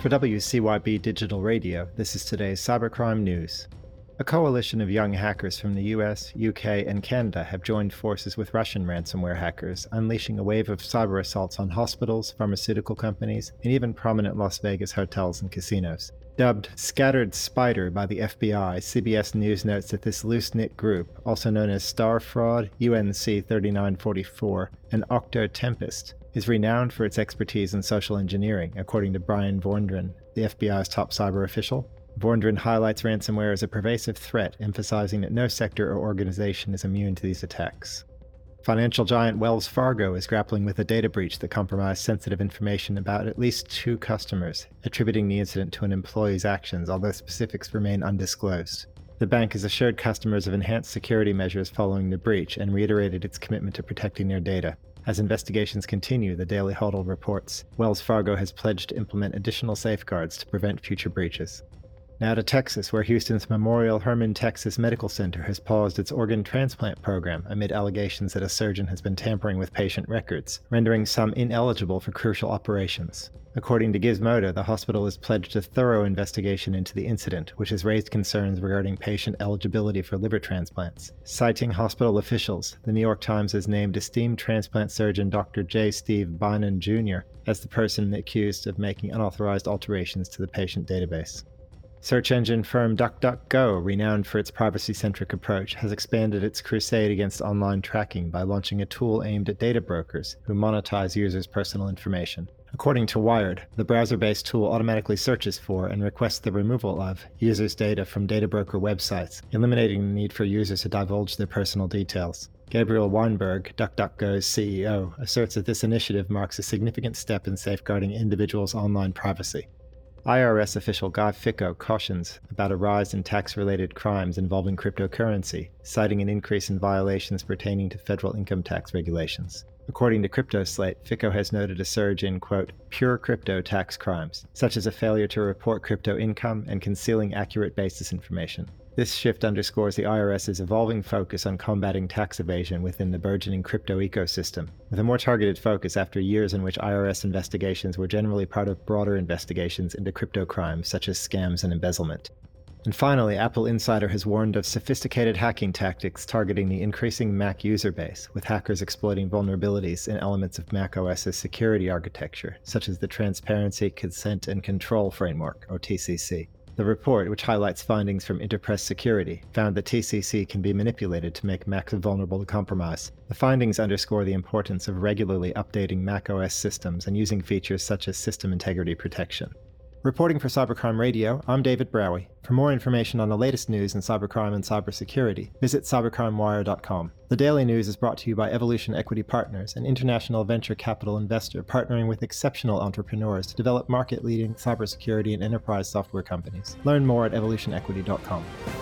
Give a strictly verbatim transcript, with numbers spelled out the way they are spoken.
For W C Y B Digital Radio, this is today's Cybercrime News. A coalition of young hackers from the U S, U K, and Canada have joined forces with Russian ransomware hackers, unleashing a wave of cyber assaults on hospitals, pharmaceutical companies, and even prominent Las Vegas hotels and casinos. Dubbed Scattered Spider by the F B I, C B S News notes that this loose-knit group, also known as Star Fraud, U N C thirty-nine forty-four, and Octo Tempest, is renowned for its expertise in social engineering, according to Brian Vondran, the F B I's top cyber official. Vondran highlights ransomware as a pervasive threat, emphasizing that no sector or organization is immune to these attacks. Financial giant Wells Fargo is grappling with a data breach that compromised sensitive information about at least two customers, attributing the incident to an employee's actions, although specifics remain undisclosed. The bank has assured customers of enhanced security measures following the breach and reiterated its commitment to protecting their data. As investigations continue, the Daily Huddle reports, Wells Fargo has pledged to implement additional safeguards to prevent future breaches. Now to Texas, where Houston's Memorial Hermann Texas Medical Center has paused its organ transplant program amid allegations that a surgeon has been tampering with patient records, rendering some ineligible for crucial operations. According to Gizmodo, the hospital has pledged a thorough investigation into the incident, which has raised concerns regarding patient eligibility for liver transplants. Citing hospital officials, the New York Times has named esteemed transplant surgeon Doctor J. Steve Bynon Junior as the person accused of making unauthorized alterations to the patient database. Search engine firm DuckDuckGo, renowned for its privacy-centric approach, has expanded its crusade against online tracking by launching a tool aimed at data brokers who monetize users' personal information. According to Wired, the browser-based tool automatically searches for and requests the removal of users' data from data broker websites, eliminating the need for users to divulge their personal details. Gabriel Weinberg, DuckDuckGo's C E O, asserts that this initiative marks a significant step in safeguarding individuals' online privacy. I R S official Guy Ficco cautions about a rise in tax-related crimes involving cryptocurrency, citing an increase in violations pertaining to federal income tax regulations. According to CryptoSlate, Ficco has noted a surge in, quote, pure crypto tax crimes, such as a failure to report crypto income and concealing accurate basis information. This shift underscores the I R S's evolving focus on combating tax evasion within the burgeoning crypto ecosystem, with a more targeted focus after years in which I R S investigations were generally part of broader investigations into crypto crimes such as scams and embezzlement. And finally, Apple Insider has warned of sophisticated hacking tactics targeting the increasing Mac user base, with hackers exploiting vulnerabilities in elements of macOS's security architecture, such as the Transparency, Consent, and Control Framework, or T C C. The report, which highlights findings from Interpress Security, found that T C C can be manipulated to make Macs vulnerable to compromise. The findings underscore the importance of regularly updating macOS systems and using features such as system integrity protection. Reporting for Cybercrime Radio, I'm David Browie. For more information on the latest news in cybercrime and cybersecurity, visit cybercrime wire dot com. The Daily News is brought to you by Evolution Equity Partners, an international venture capital investor partnering with exceptional entrepreneurs to develop market-leading cybersecurity and enterprise software companies. Learn more at evolution equity dot com.